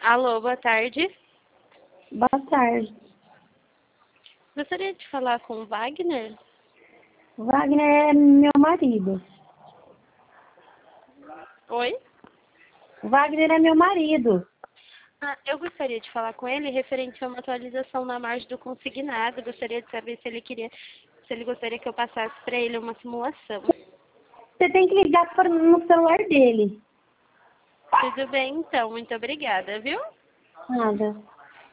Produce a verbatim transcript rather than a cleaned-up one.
Alô, boa tarde. Boa tarde. Gostaria de falar com o Wagner? Wagner é meu marido. Oi? Wagner é meu marido. Ah, eu gostaria de falar com ele referente a uma atualização na margem do consignado. Gostaria de saber se ele queria, se ele gostaria que eu passasse para ele uma simulação. Você tem que ligar para- no celular dele. Tudo bem, então. Muito obrigada, viu? Nada.